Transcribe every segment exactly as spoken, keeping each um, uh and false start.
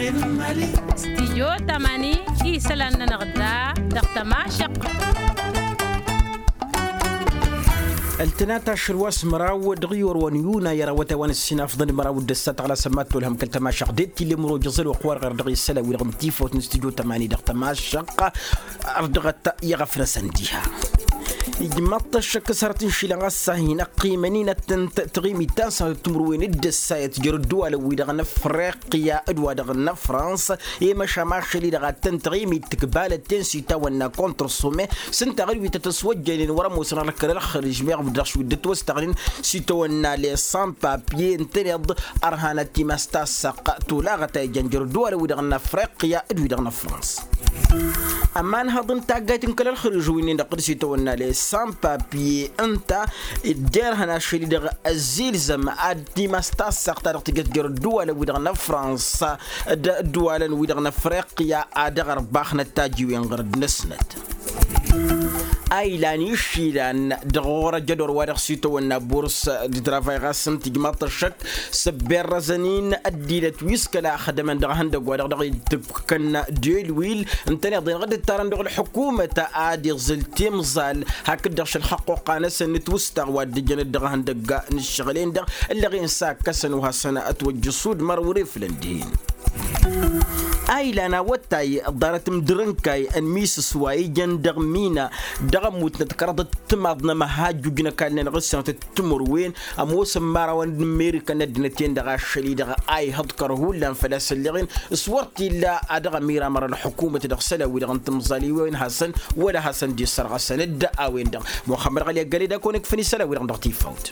استيجو تماني إيسلان نغدا دقتما شق التناتا شرواس مراو دغيور ونيونا يرى وتوان السنا فضل مراو الدسات على سمات لهم كلتما شقدت اللي مرو جزل وقوار غير دغي السلاوي رغم تيفو تنستيجو تماني دقتما شق أردغت يغفر سنديها يجمط الشك سرت شيلان الصهين قيمنين تغيمي تاسع تمروين الدسايت جردوا لو دغنا افريقيا ادوا دغنا فرنسا يما شماش لي دغ تنتغيمي تقبال تنسي تاونا كونتر سومي سنت غير تتسوجل ورا موسنا الكل الخرج ما بدرش ودت واستغلين سي تونا لي سان بابي انترض ارهانه تيماستا سقط لا غتا جندردوا لو دغنا افريقيا ادوا دغنا فرنسا امان هضم تاقات كل الخرج وين نقدسي تونا لي سان بابي انت الدير هنا شري دغ الزلزم ادي ماستاس سقطر تقدر الدول ودغنا فرنسا الدول ودغنا افريقيا ادغر باخنا تاجي وين غرد نسنت ايلان يشيلان دغور جدور ورق سيتو ونا بورس دي ترافاي غاسم تجمط الشك سبير رزنين اديلت ويسكلا خدمان دغهن دغ دغ تكن ديل ويل انتني ضين غد ترى دغ الحكومه ادي زلتي مزال هكذا الحقوق ناس نتوستغ ود جن دغهن دغ نشغلين دغ اللي غين ساكسن وهسنه اتوج صود مروري فلندين ايلانا وتاي دارت مدرنكاي ان ميس سواي جندغ مينا دغموت نتكرد تمادنا مهاجو جنا كان نغسن تتمر وين اموس ماراون امريكا ندنتين دغ شلي دغ اي هذكر هو لان فلاس اللي صورتي لا ادغ ميرا مر الحكومه دغ سلا ودغ تمزالي وين حسن ولا حسن دي سرغ سند اوين دغ محمد علي قال دا كونك فني سلا ودغ تيفوت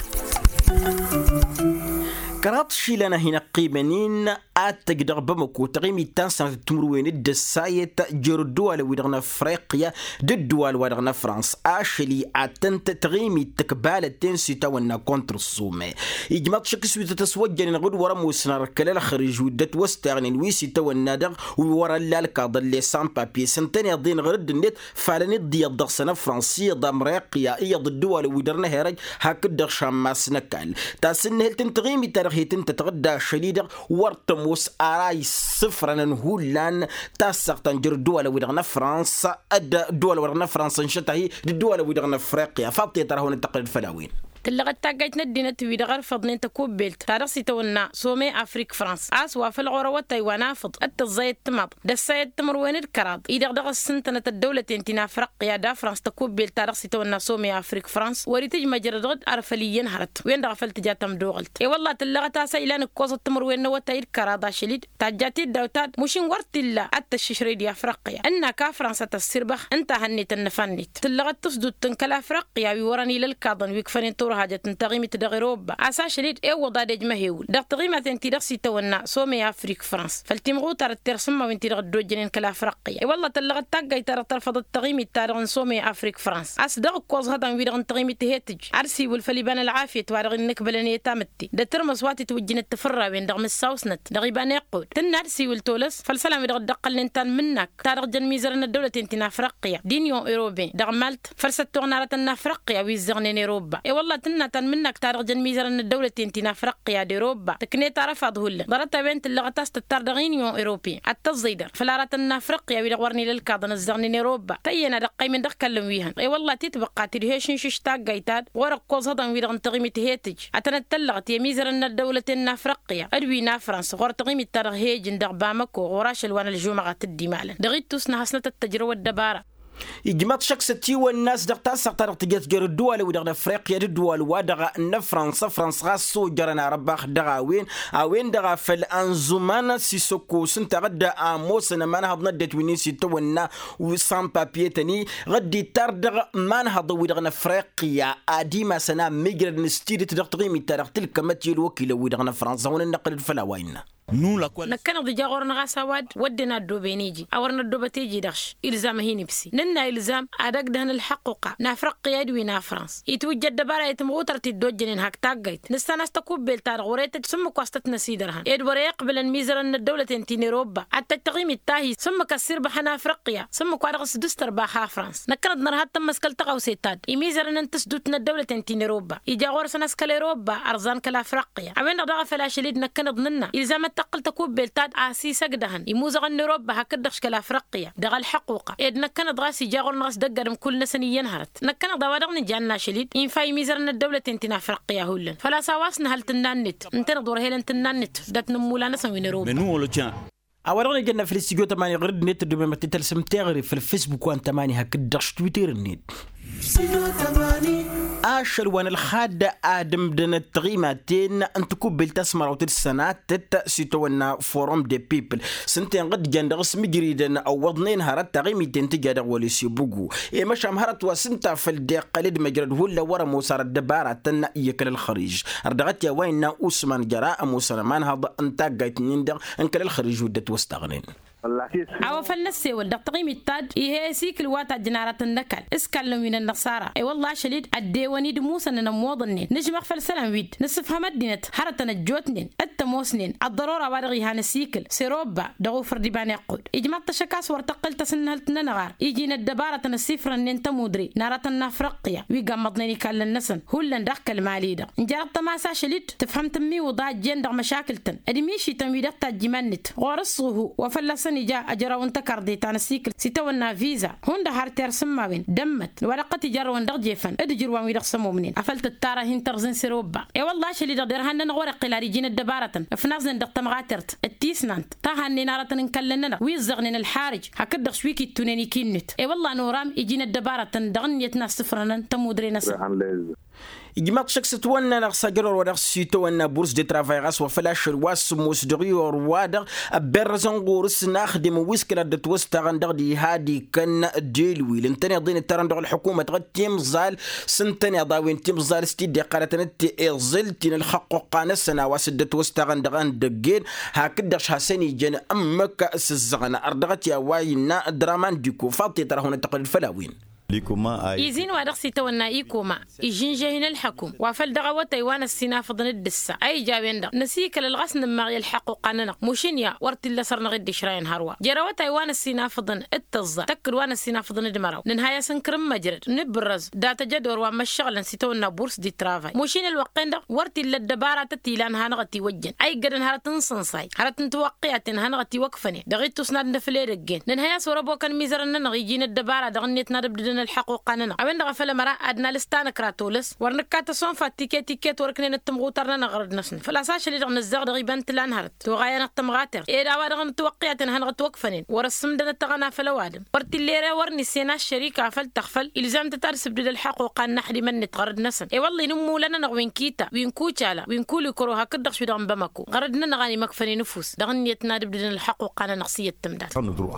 كرات شيلنا هنا قيمنين اتقدر بمكو تغيمي تانسان تمروين الدسايت جردوا لودغنا افريقيا ددوا لودغنا فرنسا اشلي اتنت تغيمي تقبال تنسي تونا كونتر الصومي يجمط شكسو تتسوجن نغد ورا موسنا ركلا خرج ودت واستغني ويسي تونا دغ ورا لالكاد اللي سان بابي سنتني ضين غرد النت فالني دي الدغسنا فرنسيه دمريقيا اي ضدوا لودرنا هرج هكذا شماس نكال تاسن هل تغيمي هي تتغدى شديدة ورتموس أراي صفرا نهولان تاسقتن جر دول ودغنا فرنسا أدى دول ودغنا فرنسا انشتهي الدول ودغنا أفريقيا فاطية ترى هون التقليد فلاوين تلقت تاقيت ندينا تويد غير فضلين تكوب بيلت تارسي تونا سومي أفريق فرنسا أسوا في الغورة والتايوان فض التزايد تماط دسايد تمر وين الكراد إذا دغ السنتنة الدولة انتنا أفريقيا دا فرنسا تكوب بيلت تارسي تونا سومي أفريق فرنسا وريتج مجرد غد أرفليين هرت وين دغ فلت جاتم دوغلت اي والله تلقت تاسا إلان الكوز التمر وين وتايد كراد شليد تاجاتي الدوتات مشين ورت الله التششري دي أفريقيا أنها كافرنسا تسربخ انت هنيت النفنيت تلقت تصدد تنكل أفريقيا ويوراني للكاظن ويكفنين حاجة تنتغيمة دغيروبا أسا شريد إيو ضادج مهيول دغ تغيمة تنتي دغسي تونا سومي أفريق فرنسا فالتمغو ترى الترسمة وانتي دغ الدوجنين كلا أفريقيا والله تلغت تاقاي ترى ترفض التغيمة تارغن سومي أفريق فرنسا أس دغ كوز هدان ويدغن تغيمة هيتج أرسي والفليبان العافية توارغ النكبلانية تامتي دا ترمس واتي توجين التفرع وين دغ مساوسنت دغيبان يقود تنارسي والتولس فالسلام يدغ الدقل ننتان منك تارغ جن ميزرنا الدولة تنتنا أفريقيا دينيون إيروبي دغ مالت فرست تغنارة أفريقيا ويزغنين إيروبا اي والله تن منك تارغ جن ميزرن الدولة تنتنا أفريقيا دي روبا تكني تعرف هذول ضرت بنت اللي غتاست التردغين يو أوروبي التزيدر فلارت أن أفريقيا ويدورني للكاظن الزغنين روبا تينا دقي من دخل ويهن اي والله تتبقى تريهشن ششتاق جيتاد ورق قوز هذا ويدغن تغيمة هيتج أتنتلغت يميزرن الدولة تن أفريقيا أدوينا فرنسا غور تغيمة تارغ هيجن دغ بامكو غراش الوان الجمعة تدي دغيت تسنا حسنة التجربة الدبارة يجمط شخص تيو الناس دغ تاسق طرق تجات جر الدول ودغ افريقيا الدول ودغ ان فرنسا فرنسا سو جرنا رباخ دغ وين اوين دغ في الانزمان سيسوكو سنت غدا اموس ما نهض ندت وين سي تونا وسان بابي تاني غدي تردغ ما نهض ودغ افريقيا اديما سنا ميغر نستيد تدغ تغيمي تاريخ تلك متي الوكيل ودغ فرنسا وننقل الفلاوين نكنا ضد جاورنا غاسواد ودنا الدوبينيجي أورنا الدوبتيجي دخش إلزام هي نفسي ننا إلزام أدق دهن الحقوقة نافرق يدوينا فرنسا يتوجد دبارة يتمغوتر تدوجنين هاك تاقيت نستاناس تكوب بيلتار غوريت سمك واستت نسيدرهن يدور يقبل الميزر أن الدولة تنتيني روبا حتى التقييم التاهي سمك السير بحنا أفريقيا سمك وارغس دستر باحا فرنسا نكرد نرهات تم مسكال تغاو سيتاد يميزر أن تسدوتنا الدولة تنتيني روبا يجا غور سناس كالي روبا أرزان كالأفريقيا عمين رضاغ فلا شليد نكنا ضننا إلزام تقل تكون بلتاد عسيسة قدهن يموزغ النوروبا هكدخش كلا أفريقيا دغ الحقوقة إذ نكنا غاسي جاغل نغس دقر كل نسن ينهرت نكنا ضوادغن جانا شليد ينفاي ميزرنا الدولة تنتنا أفريقيا هولن فلا سواسنا هل تنانت انتنا دور هيلن تنانت دات نمولا نسن وينروبا منو لجان أولا جنا في الاستديو تماني غرد نت دوما ما تتلسم تغري في الفيسبوك وان تماني هكدخش تويتر النت أشل وان الخادة آدم دنا التغيماتين أن تكون بالتسمر أو تلسنة تتأسيتونا فورم دي بيبل سنتين قد جندغس مجريدن أو وضنين هارت تغيمتين تجادغ وليسي بوغو إيه مش هرت وسنتا في الديق قليد مجرد هولا ورا موسار الدبارة تنا يكل الخريج أردغت يا وين أوسمان جراء موسرمان هذا أنت قايت نندغ أنكل الخريج ودت واستغنين عوا فلنسي ولد تقيم التاد إيه سيك الواتا جنارة النكال اسكالو من النصارى اي والله شديد الديواني دموسا نموضنين نجمع فلسلام ويد نصف همدينت حرتنا الجوتنين التموسنين الضرورة بارغي هان السيكل سيروبا دغو فردي بان يقود إجمع تشكاس ورتقل تسنهلتنا نغار يجينا الدبارة السفرة ننتا مدري نارة النافرقية ويقامضنيني كال النسن هولن دخك الماليدة نجارب تماسا شديد تفهم تمي وضاع جندغ مشاكلتن ادميشي تنويدات تاجمانت غورصوه وفلسن جاء أجرا وانتكر دي تانسيكل سيتونا فيزا هوندا هارتير سماوين دمت الورقة جرا وندق جيفن ادجر وان ويدق سمومنين أفلت التارة هنترزن سيروبا اي والله شلي دقدر هنن غورق لا ريجين الدبارة فنازن دق تمغاترت التيسنانت تاهني نارة نكلننا ويزغنن الحارج هكدق شويكي تونيني كينت اي والله نورام يجين الدبارة دغن يتنا صفرنا تمودري نسا إجماع شخص تونا نغسجر ورغسي تونا بورس دي ترافيغاس وفلاش الواس موسدري وروادر برزن غورس ناخدم ويسكلا دتوستغن دغدي هادي كان ديلوي لنتني ضين الترندغ الحكومة تغتيم زال سنتني ضاوين تيم زال ستيدي قالتنتي إغزلتين الحق قانسنا واسدت وستغن دغن دقين هكدرش حسني جن أمك أسزغن أردغتي واينا درامان ديكو فاطي ترى هنا تقل الفلاوين يزين ورقصي تونا إيكوما يجين جاهنا الحكم وفل دغوة تايوان السنافة ضن الدسة أي جابين دا نسيك للغسن ما يلحقوا قاننا مشينيا ورت اللي صرنا غد شراين هروا جراوة تايوان السنافة ضن التزة تكر وانا السنافة ضن دمراو ننهاية سنكرم مجرد نبرز داتا جدور وما الشغل نسيتونا بورس دي ترافاي مشين الوقين دا ورت اللي الدبارة تتيلان هانغتي وجن أي قدن هارتن صنصاي هارتن توقياتن هانغتي وقفني دغيت تسناد نفلير الجين ننهاية صورة كان ميزرنا نغيجين الدبارة دغنيت نادب الحقوق قاننا عوين غفل مرا ادنا لستان كراتولس ورنكات صون فاتيكي تيكيت وركنين التمغوترنا نغرد نسن فالاساس اللي دغن الزغ دغي بنت لانهرت توغاينا التمغاتر اي داوا دغن توقيات هنغ توقفنين ورسم دنا تغنا فلوادم برتي الليره ورني سينا الشركه فل تخفل الزام تترسب دل الحقوق قان نحري من تغرد نسن اي والله نمو لنا نغوين كيتا وين كوتشالا وين كولي كرو هكدغ شو دغن بمكو غردنا نغاني مكفني نفوس دغن يتنادب دل الحقوق قان نقصيه تمدات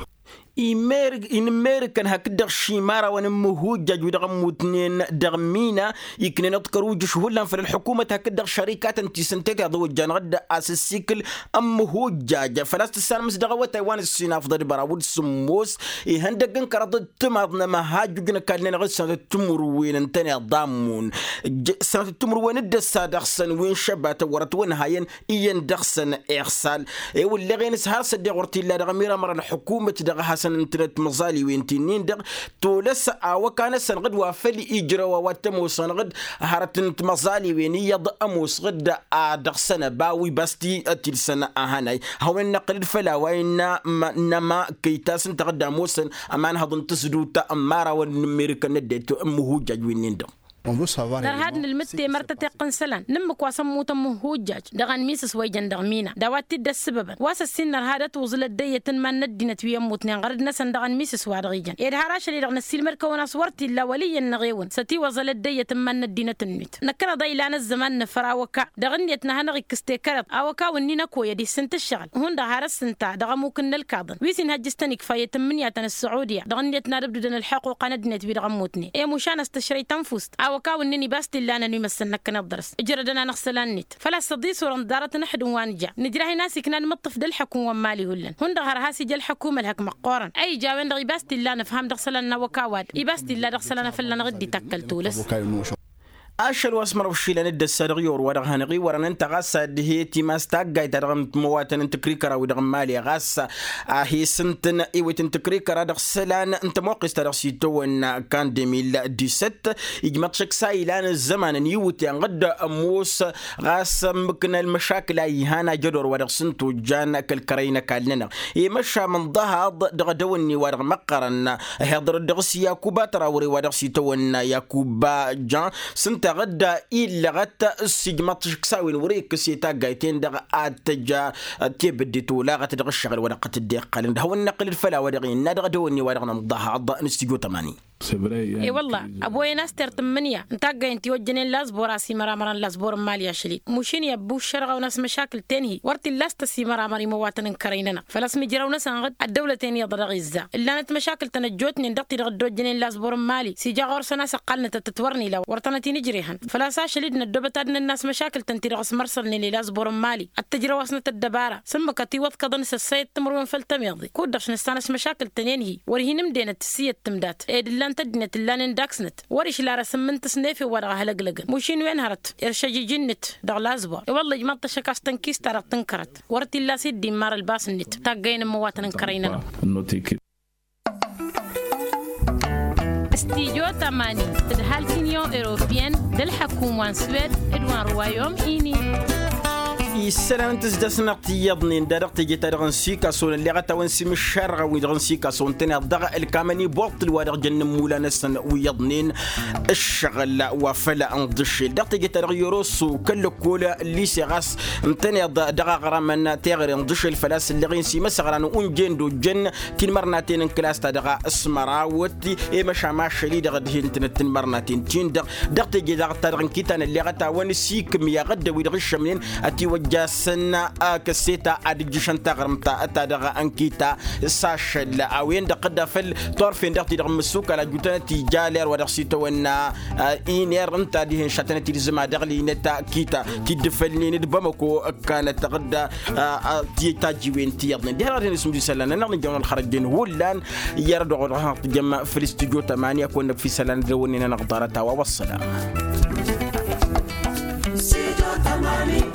إمريك إن أمريكا هكذا شيمارة ونمهوجة ودغموتنين دغمينا يمكن نذكروا جشهولا في الحكومة هكذا شركات انتي سنتك ضو الجنغد أساسيكل أمهوجة فلاس تسالمس دغوة تايوان السيناف ضد براود سموس يهندقن كرض تمرنا ما هاجوجنا كان غير سنة التمر وين انتني ضامون سنة التمر وين الدسا دخسن وين شبات ورت وين هاين إين دخسن إرسال واللي غين سهار صدق ورتي لا دغميرة مرة الحكومة دغها سنترت مزالي وينتينين دغ تولس أو كان سنغد وفل إجرا وواتمو سنغد هرتنت مزالي ويني يض أموس غد أدغ سنة باوي بستي أتل سنة أهاني هون نقل فلا وين نما كيتاسن تغد أموسن أمان هضن تسدو تأمارا ونميركا نديتو أمهو جاجوينين دغ در هادن المتي مرتتي قنسلان نمك واسمو تمو هوجاج دغان ميسس ويجن دغمينا دواتي دا السبب واس السنر هذا توصل الدية ما ندينت ويا موتنين غرد نسن دغان ميسس وادغيجن يد هراش اللي دغن السيلمر كون صورتي لا ولي النغيون ستي وصل الدية ما ندينت النت نكنا ضيلان الزمان نفراوكا دغنيتنا هنغي كستيكرت اوكا ونينا كويا دي سنت الشغل هون ده هرس سنتا دغ ممكن الكاظن ويسين هجستني كفايه تمنيات السعوديه دغنيتنا ربدنا الحقوق ندينت وي دغموتني اي مشان استشري تنفست وكاو انني باستي لا انا نمسنك نضرس اجردنا نغسلان نت فلا صدي صور دارت نحد وانجا ندري ناس كنا نمطف دل حكومه مالي هلن هون دغر هاسي جل حكومه الحك مقورن اي جاوين دغ باستي لا نفهم دغسلنا وكاواد اي باستي لا دغسلنا فلنا غدي تكلتولس أشل واسمر وشيلان الدساريور ورهنغي ورن أنت غاسة دهي تيماس تاجي ترغم مواطن أنت كريكرا ودغم مالي غاسة هي سنتن إيوة أنت كريكرا دغسلان أنت موقس ترغسيتو إن كان دميل ديست يجمع شك سايلان الزمان نيوتي غدا أموس غاس ممكن المشاكل أيهانا جدور ورغسنتو جان كالكرينا كالنا يمشى من ضهض دغدوني ورغ مقرن هذا الدغسي ياكوبا تراوري ورغسيتو إن ياكوبا جان سنت غدا إلا غدا السجمات شكساوين وريك سيتا قايتين دغ آتجا تيبديتو لا غدا الشغل ورقة الدقة لأن هو النقل الفلا ورغين نادغ دوني ورغنا مضاها عضا نستيقو تماني اي والله ابوي ناس ترتمنيا انت انت وجنين لازبور اسي مرامران لازبور ماليا شلي موشين يبو الشرغه وناس مشاكل تنهي ورتي لاس تسي مرامري مواطن كريننا فلاس مجراو ناس غد الدولتين يضرغ الزا الا انت مشاكل تنجوتني ندقتي غدو جنين لازبور مالي سيجا غورس ناس قالنا تتورني لو ورتنتي نجريهن فلاس شليدنا الدبتادن الناس مشاكل تنتي رغس مرسلني لي لازبور مالي التجروسنا الدباره سمكتي وثق ضنس السيد تمرون فلتميضي كودش نستانس مشاكل تنينهي ورهي نمدينا تسيه تمدات اي تدنت اللان داكسنت وريش لا رسمنت سنيفي ورا هلقلق موشين وين هرت ارشجي جنت دغلازبا والله جمعت شكاس تنكيس ترى تنكرت ورتي لا سيدي مار الباس النت تاقين مواطن كريننا استيجو تماني تدهال كينيو إيروبيان دالحكومة سويد إدوان روايوم إيني السلام تزدسنا قيضني ندرق تيجي ترغن سيكا صون اللي غتاون سيم الشرع ويدغن سيكا صون تاني الضغ الكامني بوط الوارق جن مولا نسن ويضنين الشغل وفلا انضش دق تيجي ترغ يروسو كل كولا اللي سيغاس تاني دغ غرامنا تيغر انضش الفلاس اللي غين سيما سغران ونجن دو جن تين مرناتين كلاس تدغ اسمراوتي اي مشا ماشي لي دغ دهين تنتين مرناتين تين دق دق تيجي دغ ترغن كيتان اللي غتاون سيك ميا غدا ويدغ الشمنين اتي جاسنا كسيتا أديجشن تغرمتا أتدغ أنكيتا ساشل أوين دقدا في الطرفين دقتي دغم السوق على جوتانتي جالير ودقسيتو إن إينير أنت دهن شاتنتي لزما دغلي نتا كيتا تدفلني ندبمكو كانت تغدا تيتا جوين تيضن دي هذا اسمه سلان نحن جونا الخرج دين ولان يردو غرها جمع في الاستوديو ثمانية كنا في سلان دوننا نقدرتها والسلام.